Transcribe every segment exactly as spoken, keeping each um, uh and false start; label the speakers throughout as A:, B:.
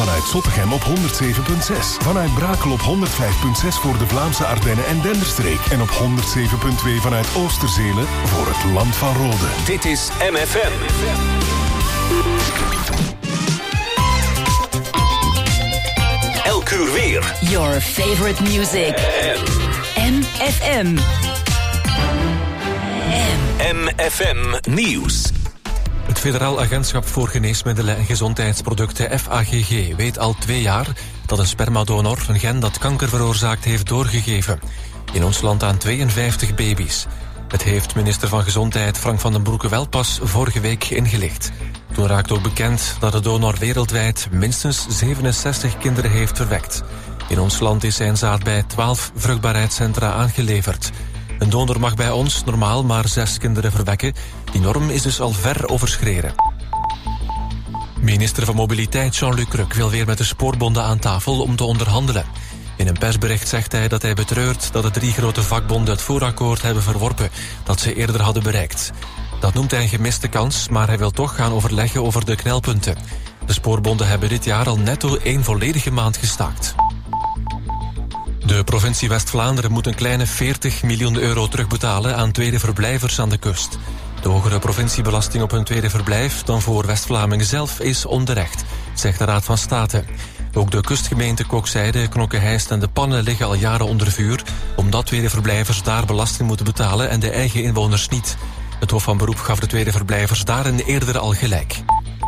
A: Vanuit Zottegem op honderd zeven komma zes. Vanuit Brakel op honderd vijf komma zes voor de Vlaamse Ardennen en Denderstreek. En op honderd zeven komma twee vanuit Oosterzelen voor het Land van Rode.
B: Dit is M F M. Elk uur weer.
C: Your favorite music. M F M.
B: M F M Nieuws.
D: Het Federaal Agentschap voor Geneesmiddelen en Gezondheidsproducten F A G G weet al twee jaar dat een spermadonor een gen dat kanker veroorzaakt heeft doorgegeven. In ons land aan tweeënvijftig baby's. Het heeft minister van Gezondheid Frank van den Broeke wel pas vorige week ingelicht. Toen raakte ook bekend dat de donor wereldwijd minstens zevenenzestig kinderen heeft verwekt. In ons land is zijn zaad bij twaalf vruchtbaarheidscentra aangeleverd. Een donor mag bij ons normaal maar zes kinderen verwekken. Die norm is dus al ver overschreden. Minister van Mobiliteit Jean-Luc Ruck wil weer met de spoorbonden aan tafel om te onderhandelen. In een persbericht zegt hij dat hij betreurt dat de drie grote vakbonden het voorakkoord hebben verworpen dat ze eerder hadden bereikt. Dat noemt hij een gemiste kans, maar hij wil toch gaan overleggen over de knelpunten. De spoorbonden hebben dit jaar al netto één volledige maand gestaakt. De provincie West-Vlaanderen moet een kleine veertig miljoen euro terugbetalen aan tweede verblijvers aan de kust. De hogere provinciebelasting op hun tweede verblijf dan voor West-Vlamingen zelf is onterecht, zegt de Raad van State. Ook de kustgemeenten Kokzijde, Knokke-Heist en De Pannen liggen al jaren onder vuur, omdat tweede verblijvers daar belasting moeten betalen en de eigen inwoners niet. Het Hof van Beroep gaf de tweede verblijvers daarin eerder al gelijk.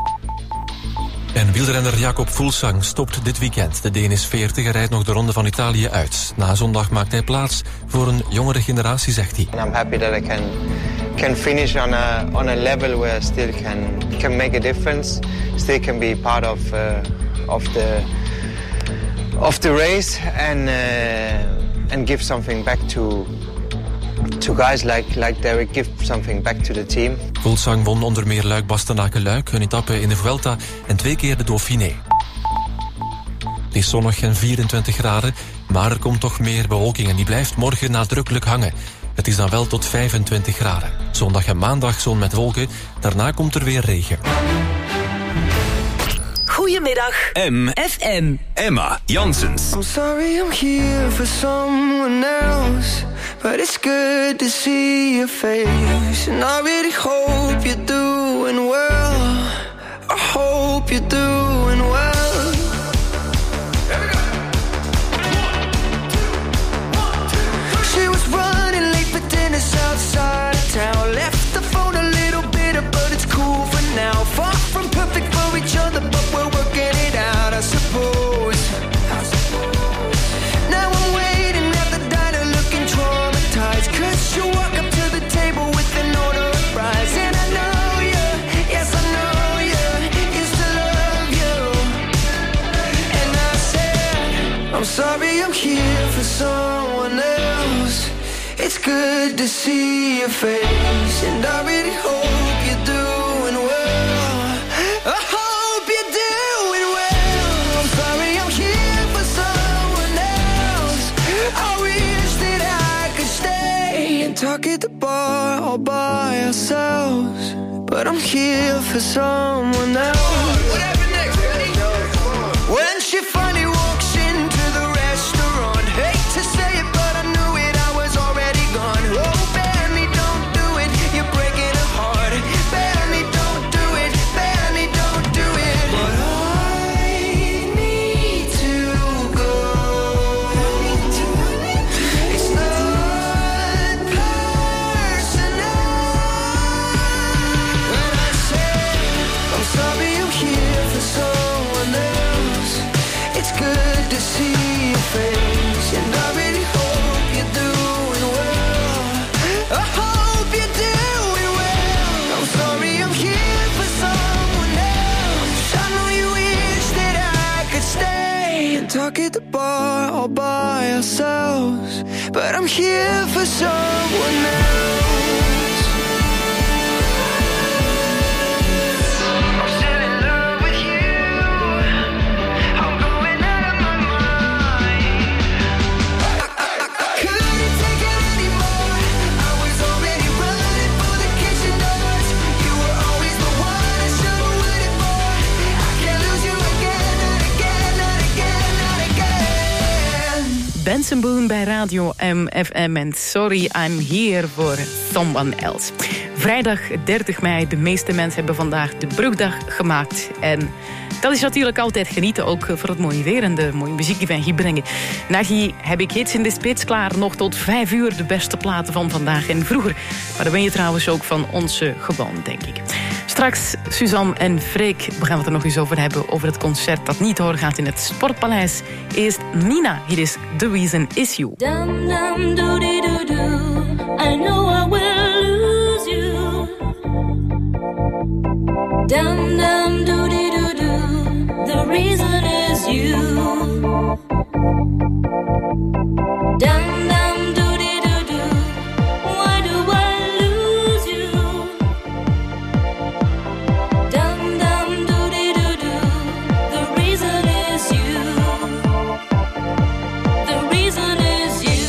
D: En wielrenner Jakob Fuglsang stopt dit weekend. De Deen is veertig en rijdt nog de Ronde van Italië uit. Na zondag maakt hij plaats voor een jongere generatie, zegt hij.
E: And I'm happy that I can can finish on a on a level where I still can can make a difference, still can be part of uh, of the of the race and uh, and give something back to to guys like like Derek, give something back to the team.
D: Fuglsang won onder meer Luik-Bastenaken-Luik, een etappe in de Vuelta en twee keer de Dauphiné. Het is zonnig en vierentwintig graden, maar er komt toch meer bewolking en die blijft morgen nadrukkelijk hangen. Het is dan wel tot vijfentwintig graden. Zondag en maandag zon met wolken, daarna komt er weer regen.
C: Goedemiddag.
B: M
C: F M.
B: Emma Janssens.
F: I'm sorry I'm here for someone else, but it's good to see your face. And I really hope you're doing well. I hope you're doing well. She was running late for dinner outside of town. Left the phone a little bitter, but it's cool for now. Far from perfect for each other, but we're working it out, I suppose. Now I'm waiting at the diner looking traumatized, 'cause you walk up to the table with an order of fries. And I know you, yes I know you, used to love you. And I said, I'm sorry I'm here for someone else. It's good to see your face, and I really hope you're doing well. I hope you're doing well. I'm sorry I'm here for someone else. I wish that I could stay and talk at the bar all by ourselves, but I'm here for someone else. What happened next, buddy? When she finally walks into the restaurant, hate to say it, but I knew it, I was already gone. Oh, Benny, don't do it, you're breaking her heart. Benny, don't do it, Benny, don't do it. But I need to go. It's not personal. When I say I'm sorry I'm here for someone else, it's good to see your face, and I really hope you're doing well. I hope you're doing well. I'm sorry I'm here for someone else. I know you wish that I could stay and talk at the bar all by ourselves, but I'm here for someone else. I'm still in love with you. I'm going out of my mind. I couldn't take it anymore. I was already running for the kitchen doors. You were always the one I should have waited for. I can't lose you again and again.
G: Benson Boone bij Radio M F M. En Sorry, I'm Here voor Someone Else. Vrijdag dertig mei, de meeste mensen hebben vandaag de brugdag gemaakt. En dat is natuurlijk altijd genieten, ook voor het mooie weer en de mooie muziek die wij hier brengen. Na Guy heb ik hits in de spits klaar, nog tot vijf uur de beste platen van vandaag en vroeger. Maar dan ben je trouwens ook van onze gewoon, denk ik. Straks Suzanne en Freek, we gaan het er nog eens over hebben, over het concert dat niet doorgaat in het Sportpaleis. Eerst Nina, hier is The Reason Is You.
H: Dum dum doody doo doo, I know I will lose you. Dum dum doody doo doo, the reason is you. Dum dum doody doo doo, why do I lose you? Dum dum doody doo doo, the reason is you. The reason is you.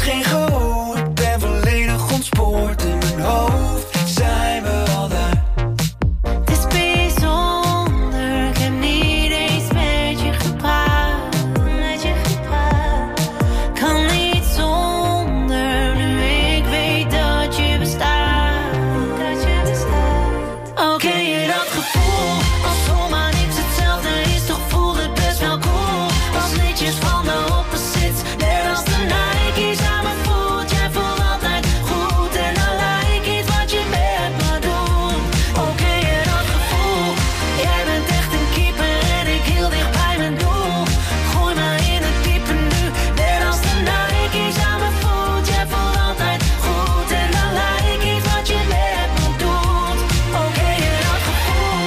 F: geen gehoor. Ik ben volledig ontspoord. In mijn hoofd zijn we al daar.
H: Het is bijzonder, ik heb niet eens met je gepraat. Met je gepraat. Kan niet zonder, nu ik weet dat je bestaat. Dat je bestaat. Oké, okay, dat gevoel, als zomaar niks hetzelfde is, toch voelt het best wel cool. Als liedjes van de opposites, net als de Nike's aan mijn voet. Jij voelt altijd goed en dan like iets wat je met me doet. Oké, okay, en dat gevoel, jij bent echt een keeper en ik heel dicht bij mijn doel. Gooi me in het diepe nu, net als de Nike's aan mijn voet. Jij voelt altijd goed en dan like iets wat je met me doet. Oké, okay, en dat gevoel,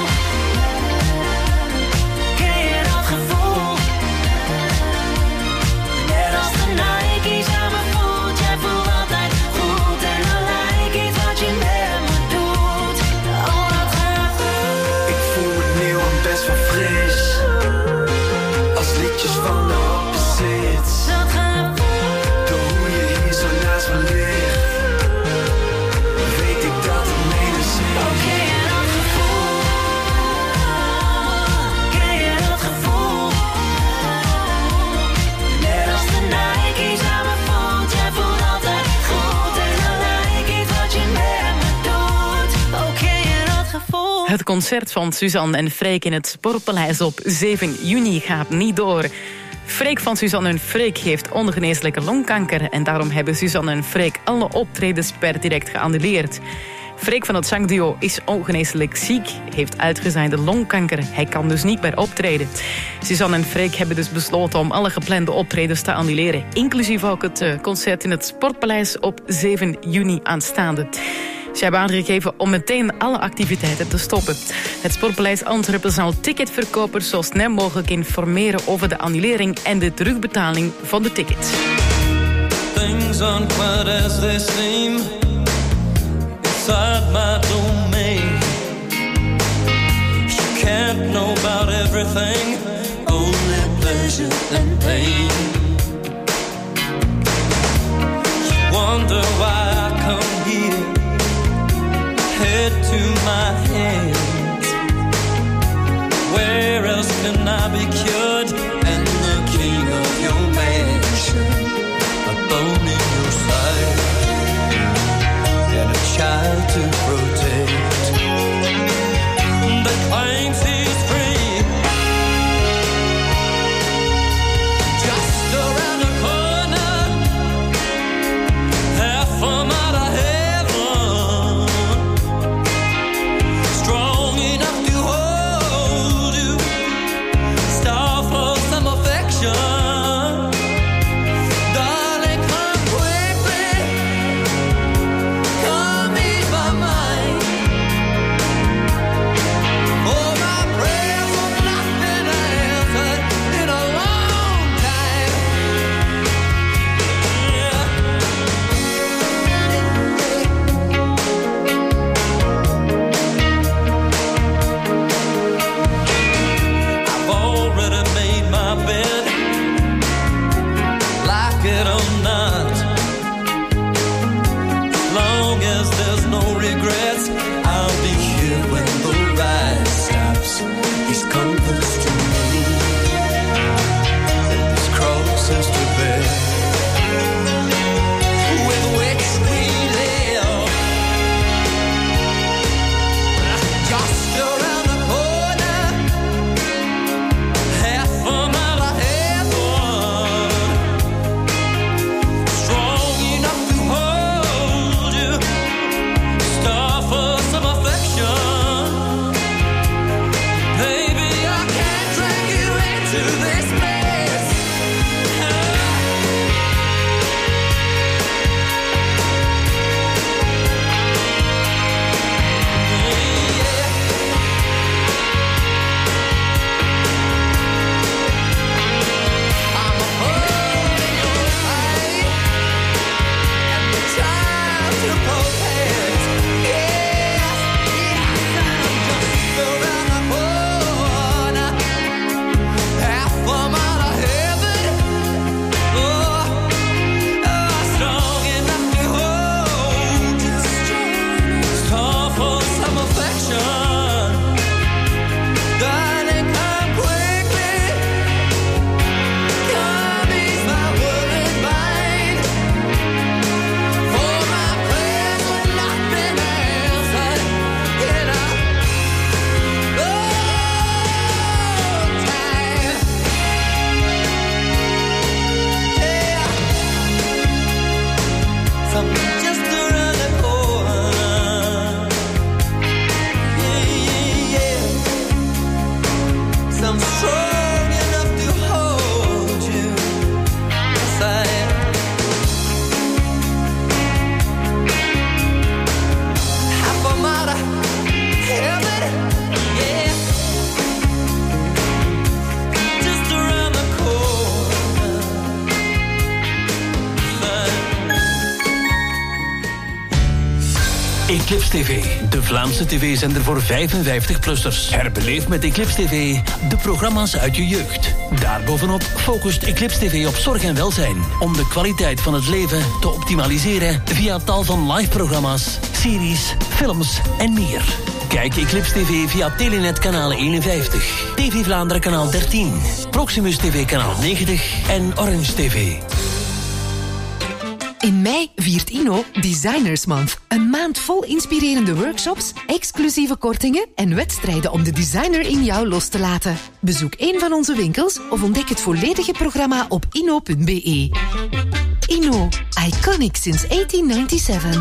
H: ken je dat gevoel? Net als de Nike's aan mijn voet, jij voelt altijd goed en dan like iets wat je met me doet. Oh, dat gaat goed.
F: Ik voel me nieuw en best wel fris. Als liedjes van de opposites.
H: Dat gaat goed.
F: Door hoe je hier zo naast me ligt, weet ik dat het mede zit.
H: Oké, okay, en dat gevoel, ken je dat gevoel? Net als de Nike's aan mijn voet, jij voelt altijd goed en dan like iets wat je met me doet. Oké, okay, en dat gevoel.
G: Het concert van Suzanne en Freek in het Sportpaleis op zeven juni gaat niet door. Freek van Suzanne en Freek heeft ongeneeslijke longkanker en daarom hebben Suzanne en Freek alle optredens per direct geannuleerd. Freek van het zangduo is ongeneeslijk ziek, heeft uitgezaaide longkanker. Hij kan dus niet meer optreden. Suzanne en Freek hebben dus besloten om alle geplande optredens te annuleren, inclusief ook het uh, concert in het Sportpaleis op zeven juni aanstaande. Ze hebben aangegeven om meteen alle activiteiten te stoppen. Het Sportpaleis Antwerpen zal ticketverkopers zo snel mogelijk informeren over de annulering en de terugbetaling van de tickets.
I: Things aren't quite as they seem inside my domain. You can't know about everything, only pleasure and pain. You wonder why I come here, head to my hands. Where else can I be cured? And the king of your mansion, a bone in your side, and a child to protect that claims he's free. Just around the corner, half a mile ahead.
J: Eclipse T V, de Vlaamse tv-zender voor vijfenvijftig-plussers. Herbeleef met Eclipse T V de programma's uit je jeugd. Daarbovenop focust Eclipse T V op zorg en welzijn, om de kwaliteit van het leven te optimaliseren via tal van live-programma's, series, films en meer. Kijk Eclipse T V via Telenet kanaal eenenvijftig, T V Vlaanderen kanaal dertien, Proximus T V kanaal negentig en Orange T V.
K: In mei viert Inno Designers Month. Een maand vol inspirerende workshops, exclusieve kortingen en wedstrijden om de designer in jou los te laten. Bezoek een van onze winkels of ontdek het volledige programma op inno punt be. Inno, iconic since eighteen ninety-seven.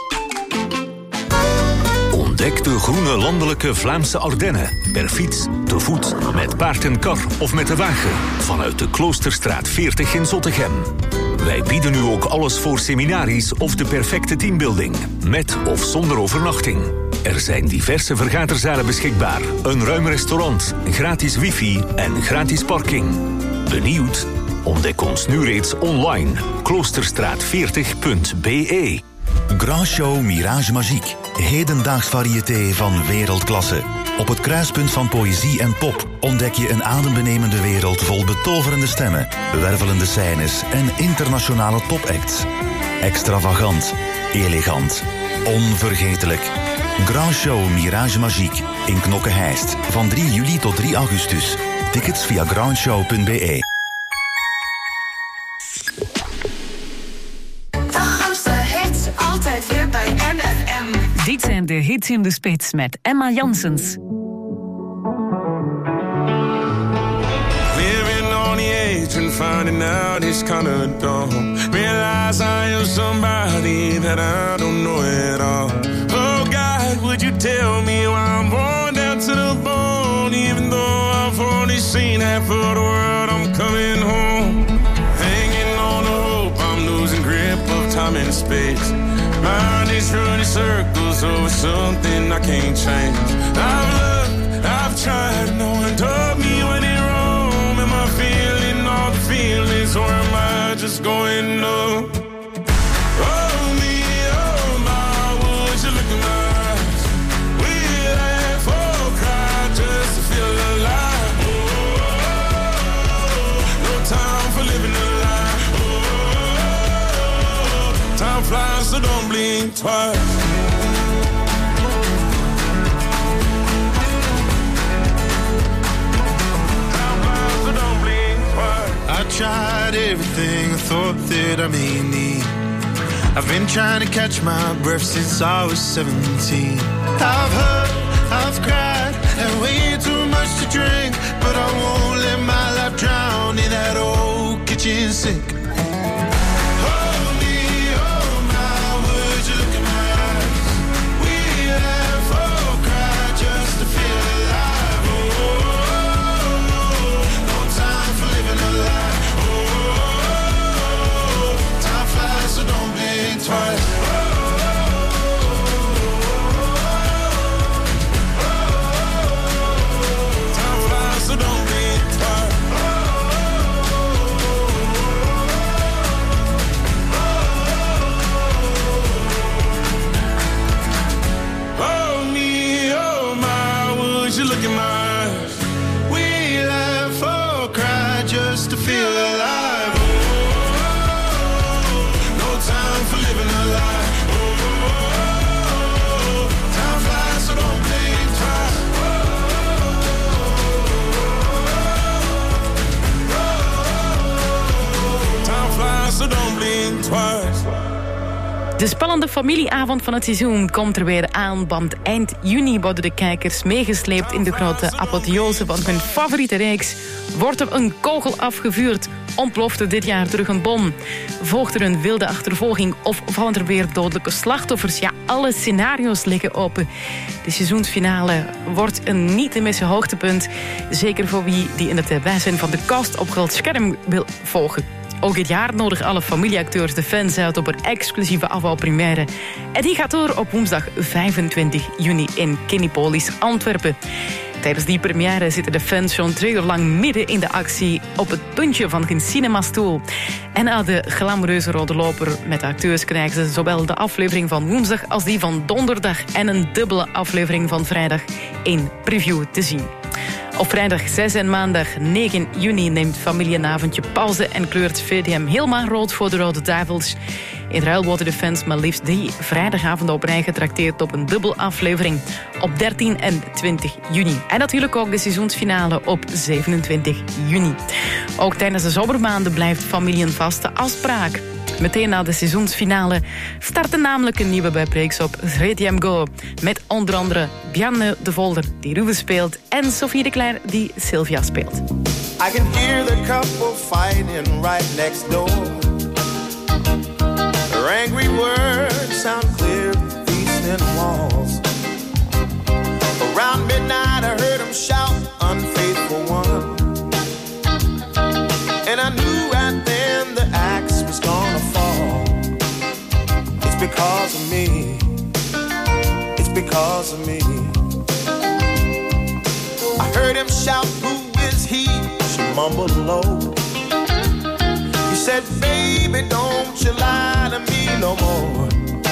B: Ontdek de groene landelijke Vlaamse Ardennen. Per fiets, te voet, met paard en kar of met de wagen. Vanuit de Kloosterstraat veertig in Zottegem. Wij bieden nu ook alles voor seminaries of de perfecte teambuilding. Met of zonder overnachting. Er zijn diverse vergaderzalen beschikbaar. Een ruim restaurant, gratis wifi en gratis parking. Benieuwd? Ontdek ons nu reeds online. kloosterstraat veertig punt be.
L: Grand Show Mirage Magique. Hedendaags variété van wereldklasse. Op het kruispunt van poëzie en pop ontdek je een adembenemende wereld vol betoverende stemmen, wervelende scènes en internationale topacts. Extravagant, elegant, onvergetelijk. Grand Show Mirage Magique in Knokke-Heist van drie juli tot drie augustus. Tickets via grandshow punt be.
M: Altijd weer bij M F M. Dit zijn de hits in de spits met Emma Janssens.
N: Living on the edge and finding out it's kinda dumb. Realize I am somebody that I don't know at all. Oh God, would you tell me why I'm born down to the bone? Even though I've only seen half of the world, I'm coming home. Hanging on the hope, I'm losing grip of time and space. Mind is running circles over something I can't change. I've looked, I've tried, no one told me when it wrong. Am I feeling all the feelings or am I just going up? Oh me, oh my, would you look in my eyes? We laugh or cry just to feel alive. Oh, no time for living a lie. Time flies, so don't blink twice. Time flies, so don't blink twice.
O: I tried everything I thought that I may need. I've been trying to catch my breath since I was seventeen. I've hurt, I've cried, had way too much to drink, but I won't let my life drown in that old kitchen sink.
G: De spannende familieavond van het seizoen komt er weer aan, want eind juni worden de kijkers meegesleept in de grote apotheose van hun favoriete reeks. Wordt er een kogel afgevuurd? Ontploft er dit jaar terug een bom? Volgt er een wilde achtervolging of vallen er weer dodelijke slachtoffers? Ja, alle scenario's liggen open. De seizoensfinale wordt een niet te missen hoogtepunt. Zeker voor wie die in het bijzijn van de cast op groot scherm wil volgen. Ook dit jaar nodigen alle familieacteurs de fans uit op een exclusieve afvalpremière. En die gaat door op woensdag vijfentwintig juni in Kinepolis, Antwerpen. Tijdens die première zitten de fans zo'n twee uur lang midden in de actie op het puntje van hun cinemastoel. En na de glamoureuze rode loper met de acteurs krijgen ze zowel de aflevering van woensdag als die van donderdag en een dubbele aflevering van vrijdag in preview te zien. Op vrijdag zes en maandag negen juni neemt familie een avondje pauze en kleurt V D M helemaal rood voor de Rode Duivels. In ruil worden de fans maar liefst drie vrijdagavonden op rij getrakteerd op een dubbel aflevering op dertien en twintig juni. En natuurlijk ook de seizoensfinale op zevenentwintig juni. Ook tijdens de zomermaanden blijft familie een vaste afspraak. Meteen na de seizoensfinale startte namelijk een nieuwe bijpreeks op V D M Go. Met onder andere Bjarne de Volder, die Ruwe speelt, en Sophie de Cler, die Sylvia speelt.
P: I can hear the couple fighting right next door. Their angry words sound clear through these thin walls. Around midnight I heard them shout, unfaithful one. And I knew right then the axe was gonna fall. It's because of me. It's because of me. I heard him shout, who is he? She mumbled low. He said, baby, don't you lie to me no more.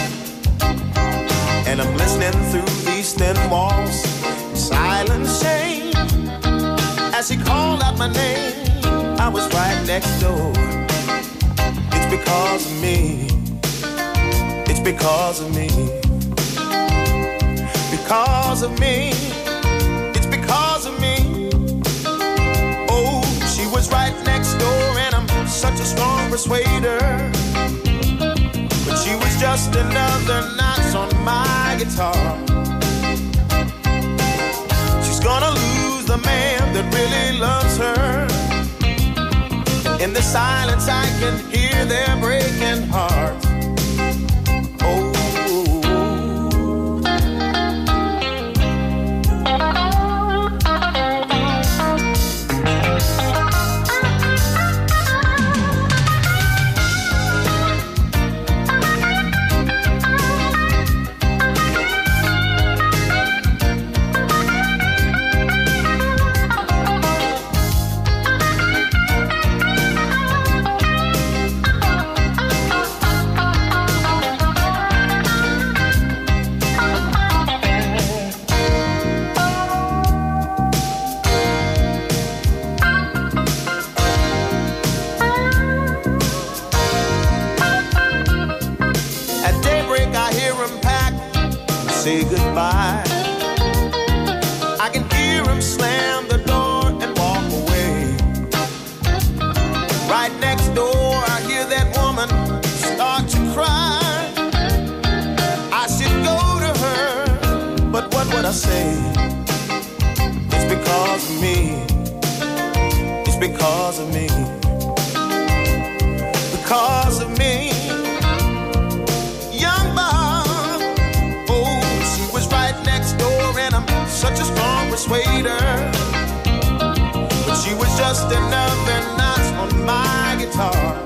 P: And I'm listening through these thin walls, silent shame. As he called out my name, I was right next door. It's because of me. It's because of me. Because of me. It's because of me. Oh, she was right next door and I'm such a strong persuader. But she was just another notch on my guitar. She's gonna lose the man that really loves her. In the silence I can hear their breaking hearts. Oh. Say goodbye. I can hear him slam the door and walk away. Right next door I hear that woman start to cry. I should go to her, but what would I say? It's because of me. It's because of me. Because of me. Such a strong persuader, but she was just another notch on my guitar.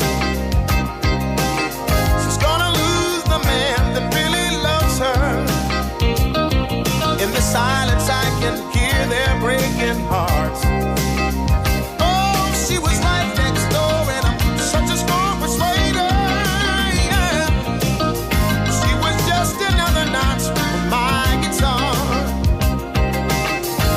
P: She's gonna lose the man that really loves her. In the silence I can hear their breaking hearts. Oh, she was right next door and I'm such a strong persuader. Yeah. She was just another notch on my guitar.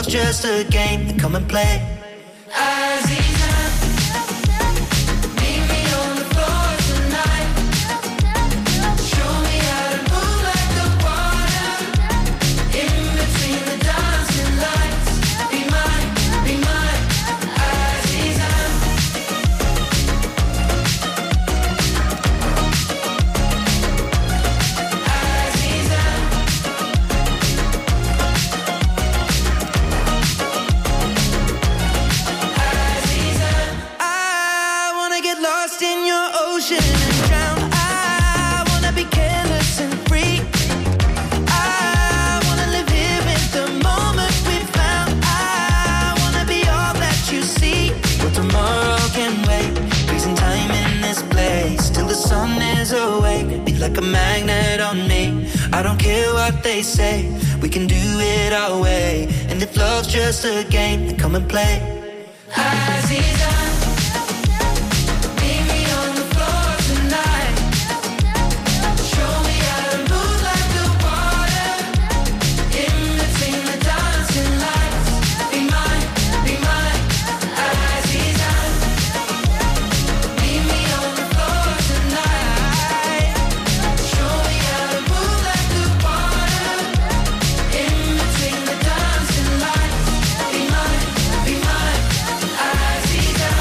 F: just a game, then come and play. Aziza, meet me on the floor tonight. Show me how to move like the water. In between the dancing lights. Be mine, be mine, Aziza. Aziza. I wanna get lost in your ocean and drown. I wanna be careless and free. I wanna live here in the moment we found. I wanna be all that you see. But tomorrow can wait. Freezing time in this place till the sun is awake. Be like a magnet on me. I don't care what they say. We can do it our way. And if love's just a game, then come and play. Aziza, meet me on the floor tonight. Show me how to move like the water. In between the dancing lights. Be mine, be mine, Aziza. Meet me on the floor tonight. Show me how to move like the water. In between the dancing lights. Be mine, be mine, Aziza.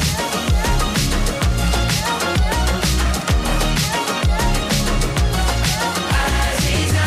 F: Aziza.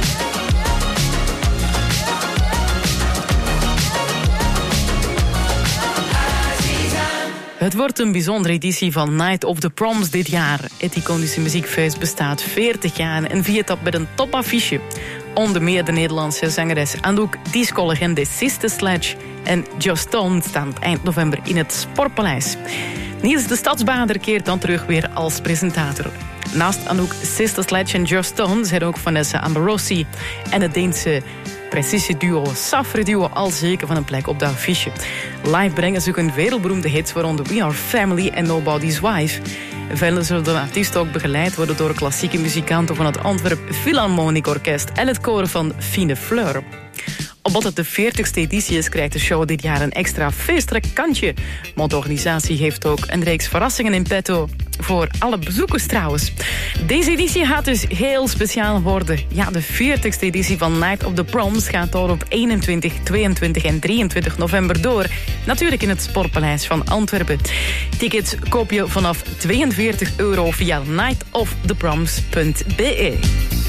F: Aziza.
G: Het wordt een bijzondere editie van Night of the Proms dit jaar. Het iconische muziekfeest bestaat veertig jaar en viert dat met een topaffiche. Onder meer de Nederlandse zangeres Anouk, disco-legende Sister Sledge en Joss Stone staan eind november in het Sportpaleis. Niels de Stadsbader keert dan terug weer als presentator. Naast Anouk, Sister Sledge en Joss Stone zijn ook Vanessa Amorosi en het Deense precisieduo Safre Duo al zeker van een plek op de affiche. Live brengen ze ook een wereldberoemde hits waaronder We Are Family en Nobody's Wife. Verder zullen de artiesten ook begeleid worden door klassieke muzikanten van het Antwerp Philharmonic Orkest en het koor van Fine Fleur. Omdat het de veertigste editie is, krijgt de show dit jaar een extra feestelijk kantje. Want de organisatie heeft ook een reeks verrassingen in petto. Voor alle bezoekers trouwens. Deze editie gaat dus heel speciaal worden. Ja, de veertigste editie van Night of the Proms gaat door op eenentwintig, tweeëntwintig en drieëntwintig november door. Natuurlijk in het Sportpaleis van Antwerpen. Tickets koop je vanaf tweeënveertig euro via night of the proms punt b e.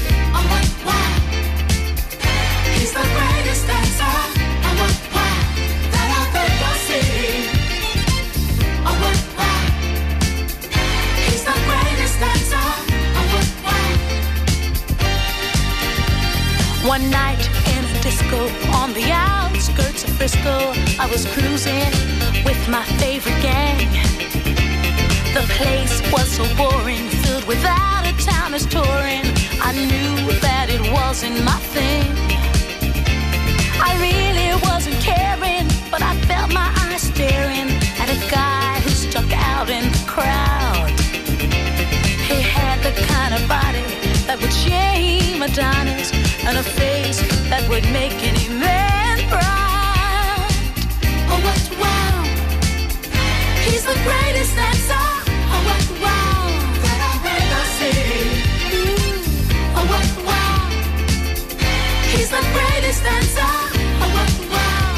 F: He's the greatest dancer. I want why that I've ever seen. I want why. He's the greatest dancer. I want why.
H: One night in a disco on the outskirts of Frisco, I was cruising with my favorite gang. The place was so boring, filled with out-of-towners touring. I knew that it wasn't my thing. I really wasn't caring, but I felt my eyes staring at a guy who stuck out in the crowd. He had the kind of body that would shame Adonis, and a face that would make any man proud.
F: Oh, what wow! He's the greatest dancer. Oh, what wow! That I've ever seen. Mm. Oh, what wow! He's the greatest dancer. Oh, what wow!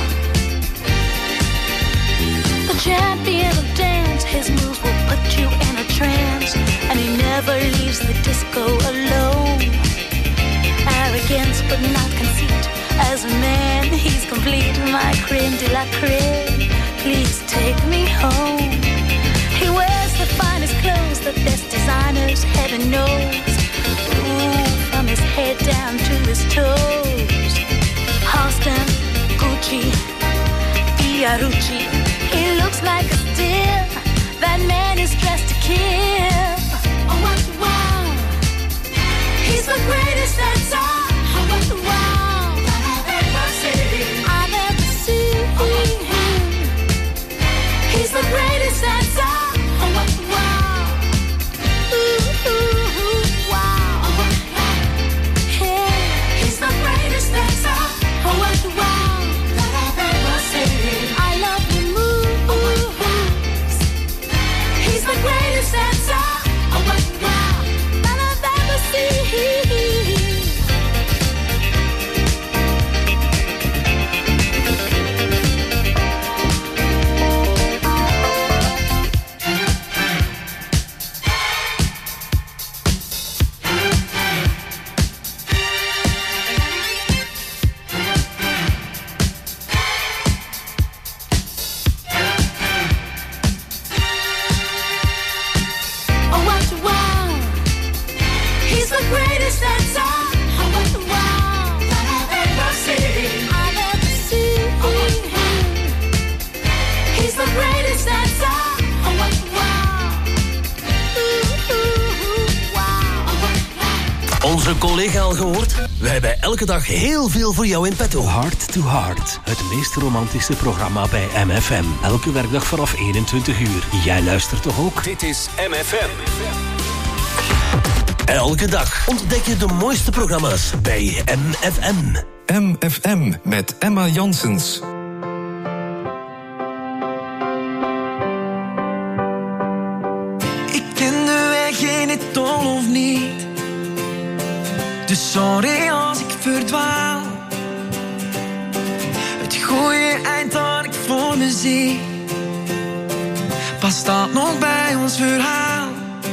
H: The champion of dance, his moves will put you in a trance, and he never leaves the disco alone. Arrogance but not conceit, as a man he's complete. My creme de la creme, please take me home. He wears the finest clothes, the best designers, heaven knows. Ooh, from his head down to his toes. Halston, Gucci, Fiorucci. He looks like a steal. That man is dressed to kill.
F: Oh, what wow! He's the greatest dancer. Oh, what wow! That I've ever seen.
H: I've ever seen.
F: him. He's the greatest dancer. Oh, what wow!
H: Ooh, ooh, ooh, wow!
F: Oh, what wow!
H: Hey.
F: He's the greatest dancer. Oh, what wow! That I've
J: onze collega al gehoord? Wij hebben elke dag heel veel voor jou in petto.
Q: Heart to Heart, het meest romantische programma bij M F M. Elke werkdag vanaf eenentwintig uur. Jij luistert toch ook?
B: Dit is M F M.
J: Elke dag ontdek je de mooiste programma's bij M F M.
R: M F M met Emma Janssens.
F: Ik ken de weg in het tol of niet. Dus sorry als ik verdwaal. Het goede eind dat ik voor me zie, past dat nog bij ons verhaal?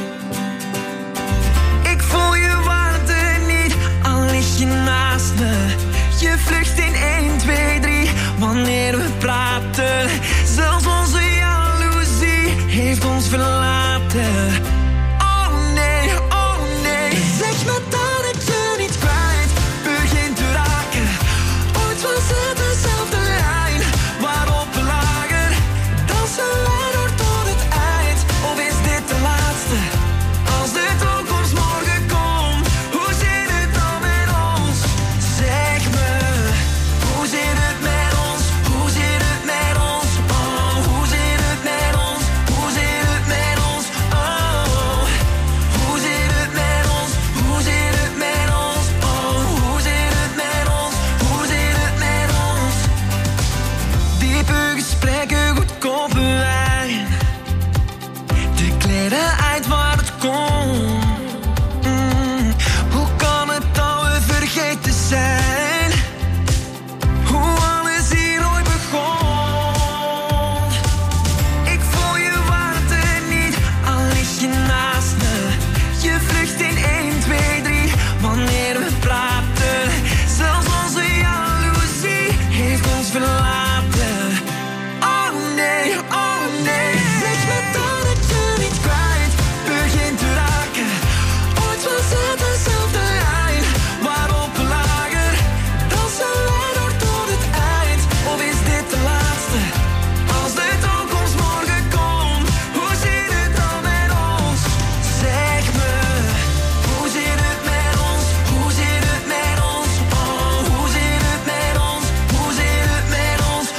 F: Ik voel je warmte niet, al lig je naast me. Je vlucht in één, twee, drie, wanneer we praten. Zelfs onze jaloezie heeft ons verlaten. Oh nee, oh nee, zeg me dat ik je niet kwijt begin te raken. Ooit was het dezelfde lijn waarop we lagen. Dansen wij door tot het eind, of is dit de laatste? Als de toekomst morgen komt, hoe zit het dan met ons? Zeg me, hoe zit het met ons? Hoe zit het met ons? Oh, hoe zit het met ons? Hoe zit het met ons? Oh, hoe zit het met ons? Hoe zit het met ons? Oh, hoe zit het met ons? Hoe zit het met ons? Diepe gesprekken, goedkope wijn. De kleden uit waar het komt. Mm, hoe kan het dat we vergeten zijn? Hoe alles hier ooit begon. Ik voel je warmte niet, al lig je naast me. Je vlucht in één, twee, drie, wanneer we praten. Zelfs onze jaloezie heeft ons verlaten. Oh nee, oh nee, zeg me dat ik je niet kwijt begin te raken. Ooit was het dezelfde lijn waarop we lagen. Dansen wij door tot het eind, of is dit de laatste? Als de toekomst morgen komt, hoe zit het dan met ons? Zeg me, hoe zit het met ons? Hoe zit het met ons? Oh, hoe zit het met ons? Hoe zit het met ons?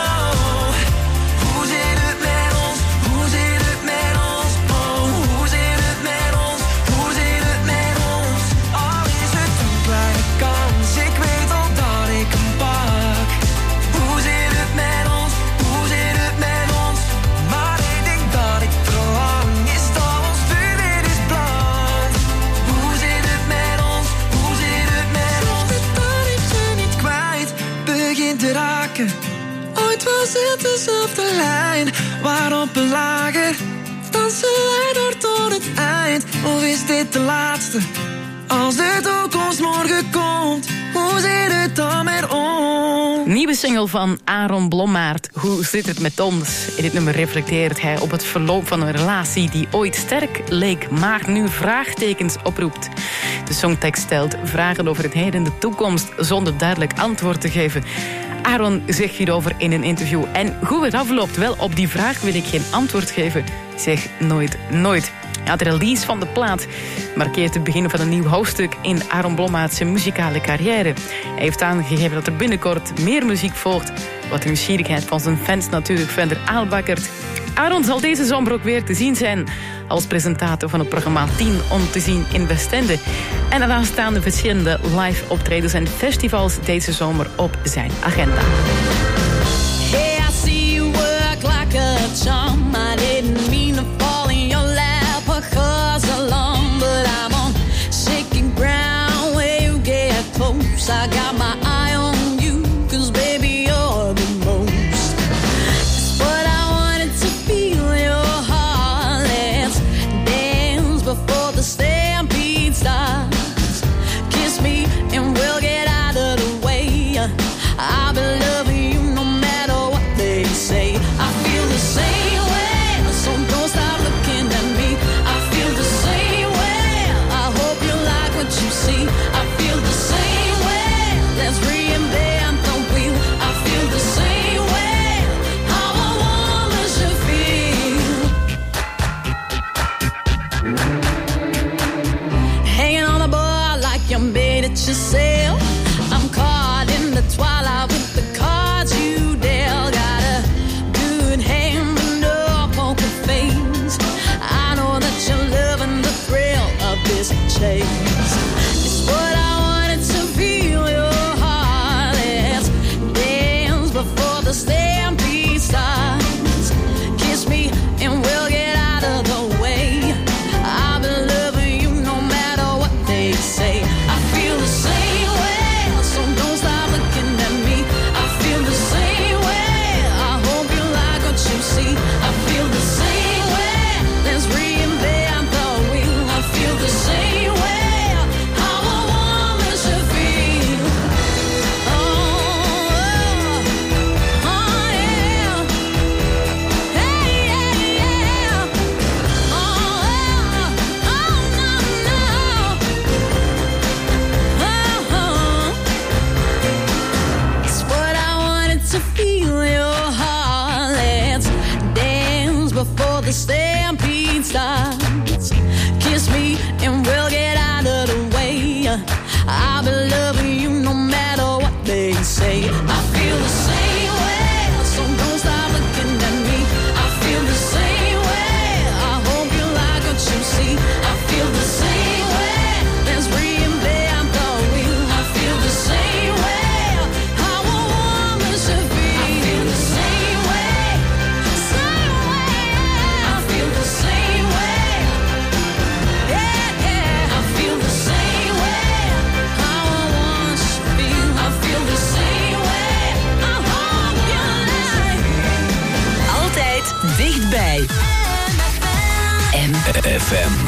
F: Oh, hoe zit het met ons? Hoe zit het met ons? Oh, hoe zit het met ons? Hoe zit het met ons? Al is het een kleine kans, ik weet al dat ik hem pak. Hoe zit het met ons? Hoe zit het met ons? Maar ik denk dat ik verlang is dat ons vuur weer is brand. Hoe zit het met ons? Hoe zit het met ons? Zeg me dat ik je niet kwijt begin te raken. Ooit was het dezelfde lijn waarop we lagen. Dansen wij door tot het eind, of is dit de laatste? Als de toekomst morgen komt, hoe zit het dan met ons?
G: Nieuwe single van Aaron Blommaert. Hoe zit het met ons? In dit nummer reflecteert hij op het verloop van een relatie die ooit sterk leek, maar nu vraagtekens oproept. De songtekst stelt vragen over het heden en de toekomst zonder duidelijk antwoord te geven. Aaron zegt hierover in een interview. En hoe het afloopt, wel, op die vraag wil ik geen antwoord geven. Zeg nooit, nooit. Ja, de release van de plaat markeert het begin van een nieuw hoofdstuk in Aaron Blommaert's muzikale carrière. Hij heeft aangegeven dat er binnenkort meer muziek volgt, wat de nieuwsgierigheid van zijn fans natuurlijk verder aanwakkert. Aaron zal deze zomer ook weer te zien zijn als presentator van het programma tien om te zien in Westende. En daarnaast staan de verschillende live optredens en festivals deze zomer op zijn agenda.
H: Hey, I see you work like a charm. I didn't mean to fall in your lap or cause alarm, but I'm on shaky ground where you get close. I got my eye on you, cause baby you're the most. But I wanted to feel your heart. Let's dance before the stampede starts. Kiss me and we'll get out of the way. I've been loving you the stampede starts. Kiss me and we'll get out of the way. I'll be loving you no matter what they say. I feel the same way, so don't stop looking at me. I feel the same way, I hope you like what you see. I feel the same way, let's reinvent the wheel. I feel the same way, how a woman should be. I feel the same way, same way. I feel the same way, yeah, yeah. I feel the same way, how a woman should feel. I feel the same way, I hope you like.
C: Altijd dichtbij. M
B: F M.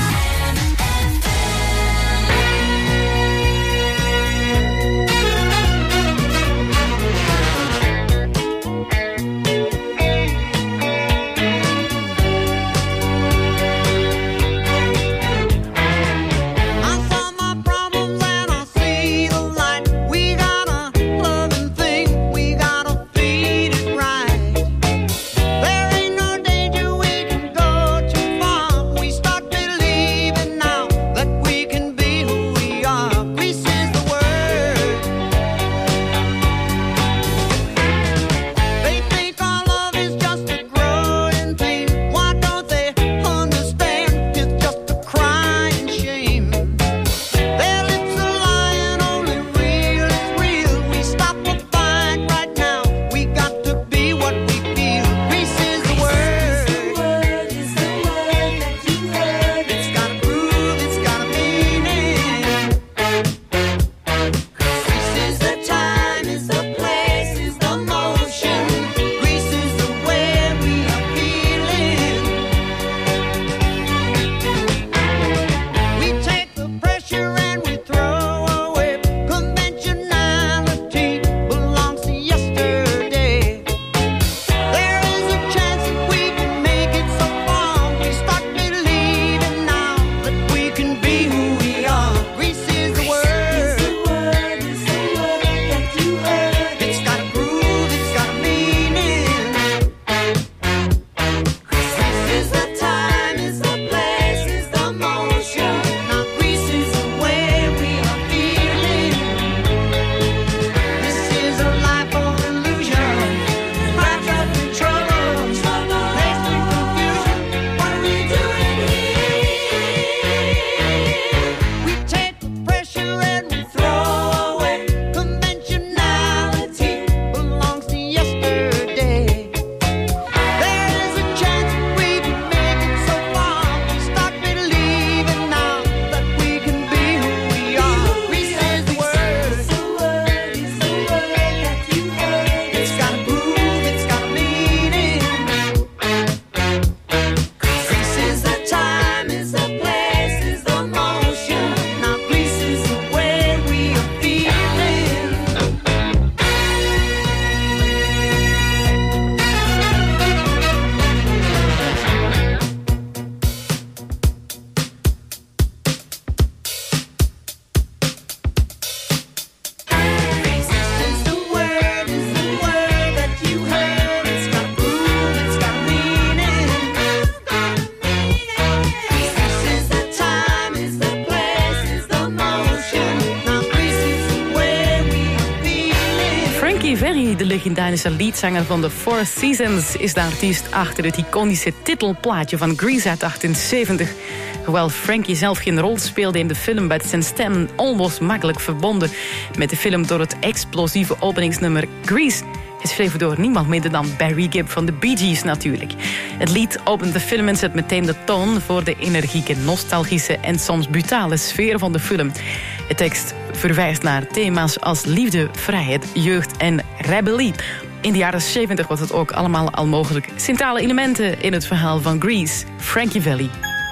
G: De legendarische leadzanger van The Four Seasons is de artiest achter het iconische titelplaatje van Grease uit achtenzeventig. Hoewel Frankie zelf geen rol speelde in de film, werd zijn stem onlosmakelijk verbonden met de film door het explosieve openingsnummer Grease, geschreven door niemand minder dan Barry Gibb van de Bee Gees natuurlijk. Het lied opent de film en zet meteen de toon voor de energieke, nostalgische en soms brutale sfeer van de film. De tekst verwijst naar thema's als liefde, vrijheid, jeugd en rebellie. In de jaren zeventig was het ook allemaal al mogelijk. Centrale elementen in het verhaal van Grease, Frankie Valli.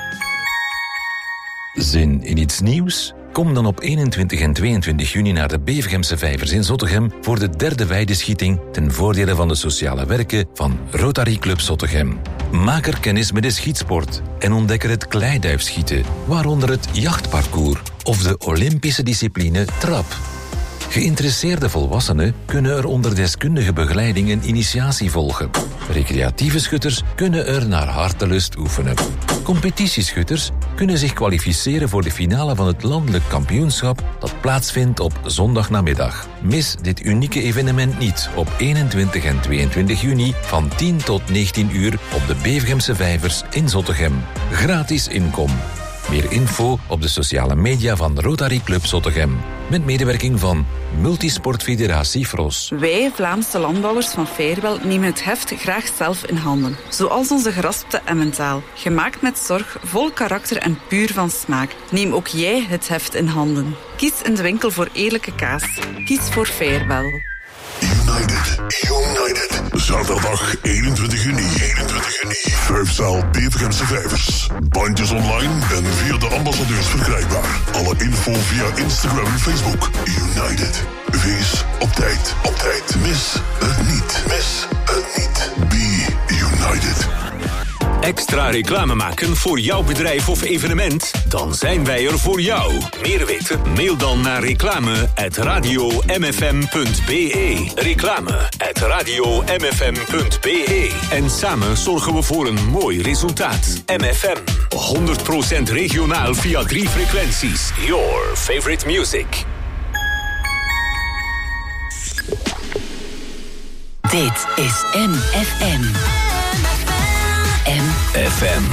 B: Zin in iets nieuws? Kom dan op eenentwintig en tweeëntwintig juni naar de Bevergemse Vijvers in Zottegem voor de derde weideschieting ten voordele van de sociale werken van Rotary Club Zottegem. Maak er kennis met de schietsport en ontdek er het kleiduifschieten, waaronder het jachtparcours of de Olympische discipline trap.
S: Geïnteresseerde volwassenen kunnen er onder deskundige begeleiding een initiatie volgen. Recreatieve schutters kunnen er naar hartelust oefenen. Competitieschutters kunnen zich kwalificeren voor de finale van het landelijk kampioenschap dat plaatsvindt op zondagnamiddag. Mis dit unieke evenement niet op eenentwintig en tweeëntwintig juni van tien tot negentien uur op de Bevegemse Vijvers in Zottegem. Gratis inkom. Meer info op de sociale media van Rotary Club Zottegem. Met medewerking van Multisportfederatie Fros.
T: Wij, Vlaamse landbouwers van Feirwel, nemen het heft graag zelf in handen. Zoals onze geraspte Emmentaal. Gemaakt met zorg, vol karakter en puur van smaak. Neem ook jij het heft in handen. Kies in de winkel voor eerlijke kaas. Kies voor Feirwel.
U: United, United. Zaterdag eenentwintig juni. eenentwintig juni. Vijfzaal Bevegemse Vijvers. Bandjes online en via de ambassadeurs verkrijgbaar. Alle info via Instagram en Facebook. United. Wees op tijd. Op tijd. Mis het niet. Mis het niet. Be United.
B: Extra reclame maken voor jouw bedrijf of evenement? Dan zijn wij er voor jou. Meer weten? Mail dan naar reclame at radio m f m punt b e. Reclame at radio m f m punt b e. En samen zorgen we voor een mooi resultaat. M F M. honderd procent regionaal via drie frequenties. Your favorite music.
C: Dit is M F M. M
B: F M.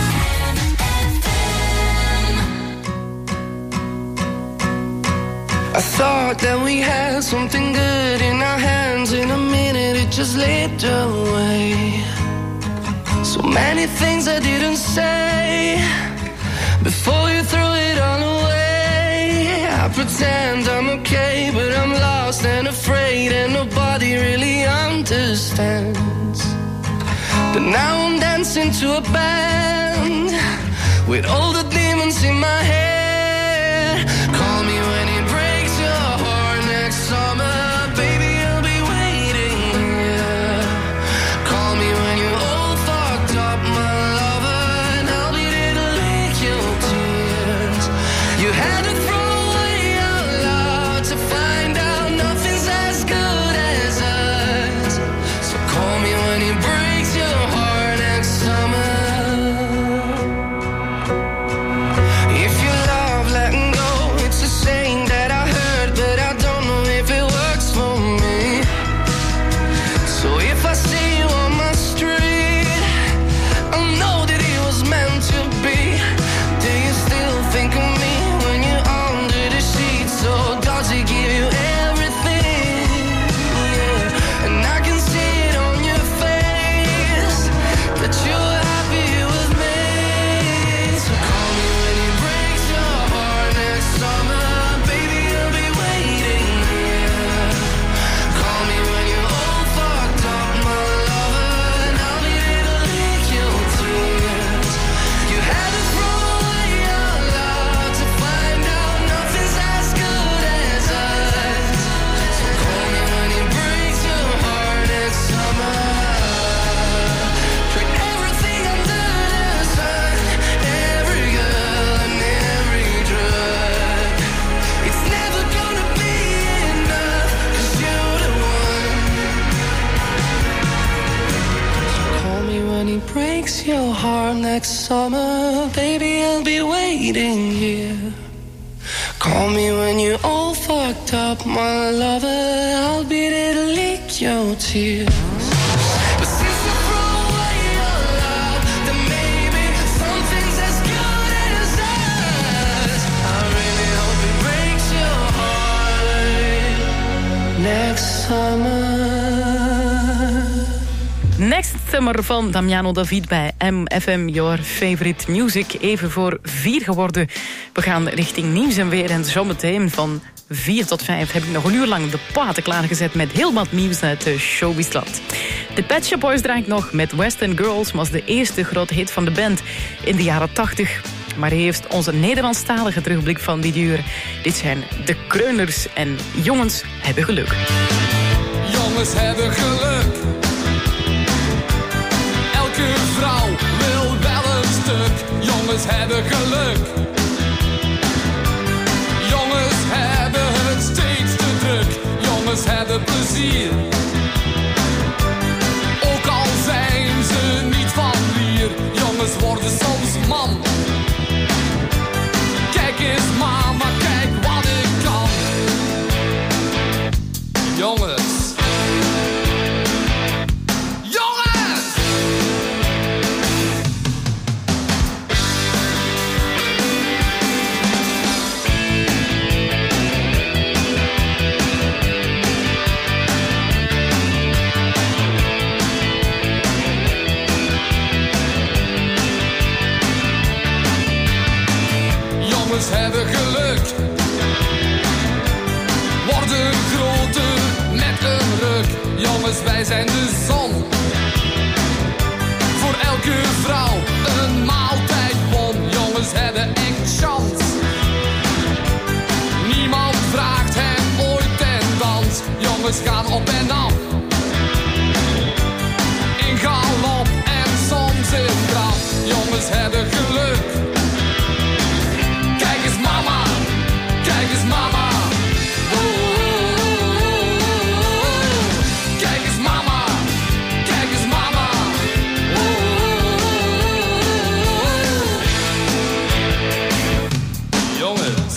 F: I thought that we had something good in our hands. In a minute it just slipped away. So many things I didn't say before you threw it all away. I pretend I'm okay, but I'm lost and afraid, and nobody really understands. But now I'm dancing to a band with all the demons in my head. Call me when it breaks your heart next summer, baby, I'll be waiting here. Call me when you're all fucked up, my lover, and I'll be there to lick your tears. You had to throw away out loud to find out nothing's as good as us. So call me when it breaks your heart next summer. If you love letting go, it's a saying that I heard, but I don't know if it works for me. So if I see you on my street, I know that it was meant to be. Do you still think of me when you're under the sheets? So does he give you everything? Yeah, and I can see it on your face that you're happy with me. So call me when it breaks your heart next summer, baby, I'll be waiting here. Call me when you're all fucked up, my lover, and I'll be there to lick your tears. You had to throw away out loud to find out nothing's as good as us. So call me when it breaks your heart next summer. Put everything under the sun, every girl and every drug. It's never gonna be enough, 'cause you're the one. So call me when it breaks your heart next summer, baby, I'll be waiting here. Call me when you're all fucked up, my lover, I'll be there to lick your tears. But since you throw away your love, then maybe something's as good as us. I really hope it breaks your heart next summer.
G: Next Summer van Damiano David bij M F M, Your Favorite Music. Even voor vier geworden. We gaan richting nieuws en weer. En zometeen van vier tot vijf heb ik nog een uur lang de platen klaargezet met heel wat nieuws uit de showbizland. De Pet Shop Boys draait nog met West End Girls, was de eerste grote hit van de band in de jaren tachtig. Maar heeft onze Nederlandstalige terugblik van die uur. Dit zijn de Kreuners en Jongens hebben geluk.
V: Jongens hebben geluk. Elke vrouw wil wel een stuk. Jongens hebben geluk. Jongens hebben het steeds te druk. Jongens gaan op en af. In galop en soms in draf. Jongens hebben geluk. Kijk eens mama, kijk eens mama. Oh, oh, oh, oh. Kijk eens mama, kijk eens mama. Oh, oh, oh, oh. Jongens.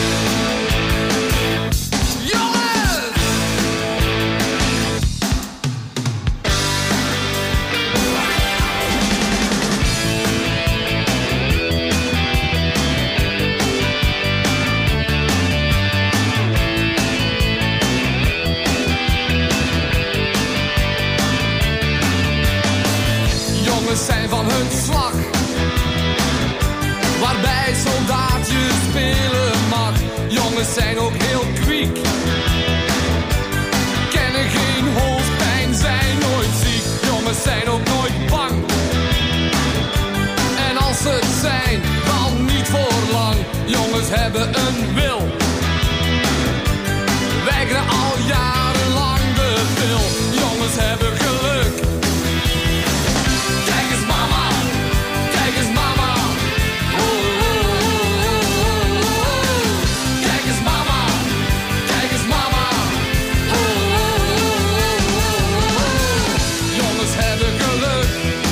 V: Zijn van hun slag, waarbij soldaat je spelen mag. Jongens zijn ook heel kwiek, kennen geen hoofdpijn, zijn nooit ziek. Jongens zijn ook nooit bang, en als ze het zijn, dan niet voor lang. Jongens hebben een wil, weigeren al jarenlang de pil. Jongens hebben geluk. Kijk eens mama, kijk eens mama. Oh, oh, oh, oh. Kijk eens mama, kijk eens mama. Oh, oh, oh, oh. Jongens hebben geluk.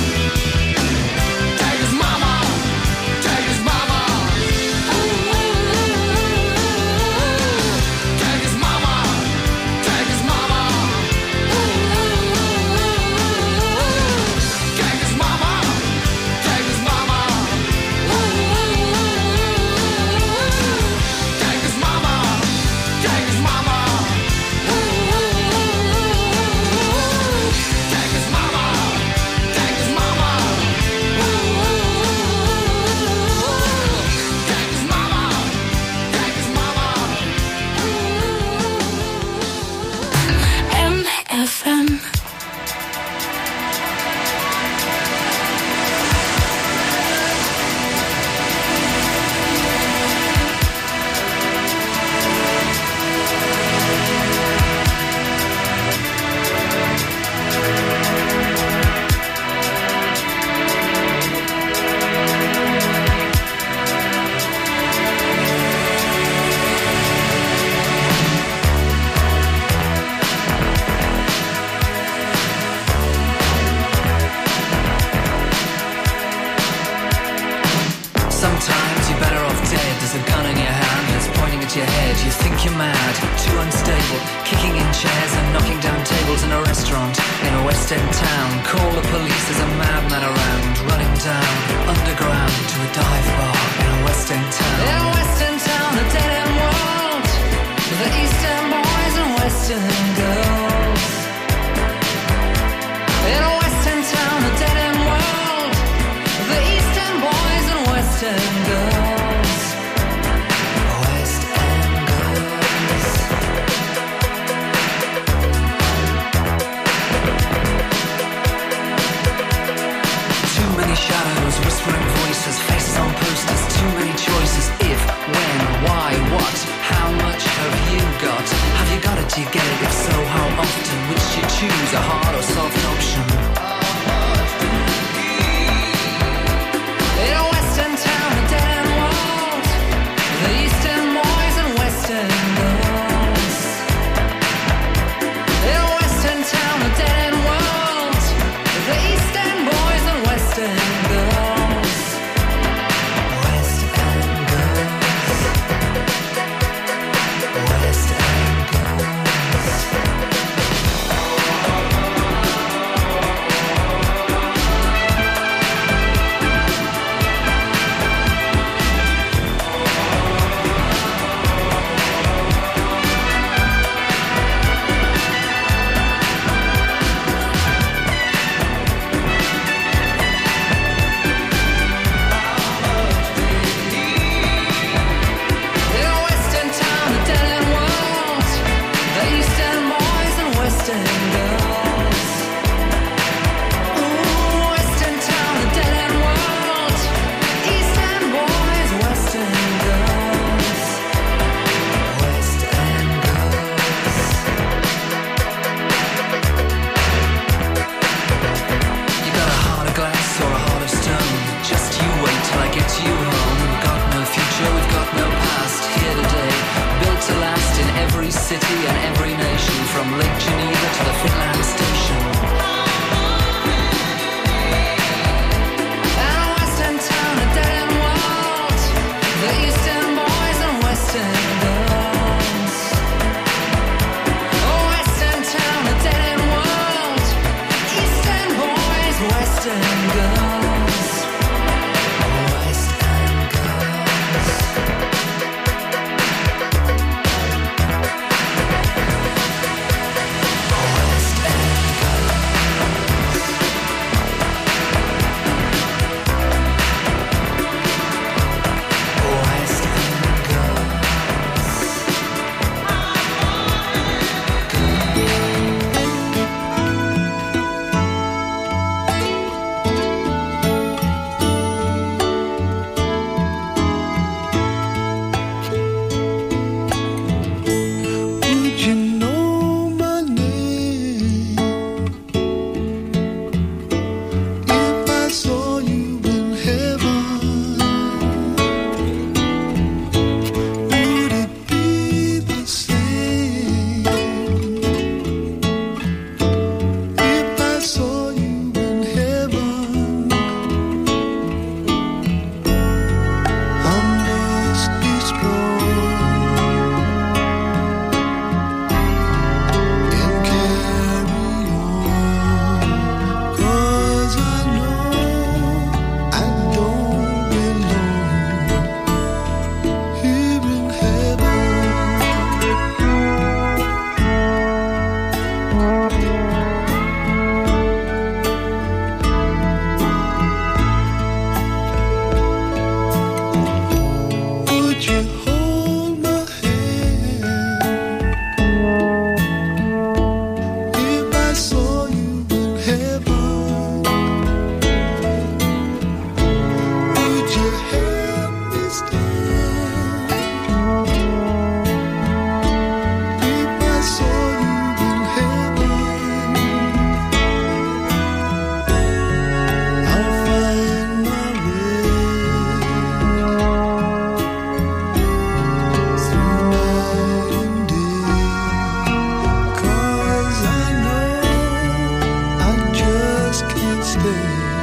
V: Kijk eens mama, kijk eens mama. Oh, oh, oh, oh. Kijk eens mama, kijk eens mama. Oh, oh, oh, oh. Kijk eens mama. Kijk eens mama. Oh, oh, oh, oh. Kijk eens mama. Kijk eens mama. Oh, oh, oh, oh. Kijk eens mama. Kijk eens mama. Oh, oh, oh, oh. Kijk eens mama. Kijk eens mama.
H: M F M.
A: Sometimes you're better off dead. There's a gun in your hand that's pointing at your head. You think you're mad, too unstable, kicking in chairs and knocking down tables in a restaurant in a West End town. Call the police, there's a madman around, running down underground to a dive bar in a West End town. In a West End town, a dead end world, the East End boys and West End girls. In a West End town, a dead end world, the East End boys and West End girls. West End girls. Too many shadows, whispering voices, faces on posters, too many choices. If, when, why, what, how much have you got? Have you got it, do you get it? If so, how often? Which you choose, a hard or soft option? In a West End town, a dead end world, the East End boys and West End girls. In a West End town, a dead end world, the East End boys and West End girls. West End girls. West End girls. girls. West End girls. West End
F: Would you know my name if I saw you in heaven? Would it be the same if I saw you in heaven? I must be strong and carry on, 'cause I know I don't belong here in heaven. Would you hold my hand if I saw you in heaven? Would you help me stand if I saw you in heaven? I'll find my way through night and day, 'cause I know I just can't stay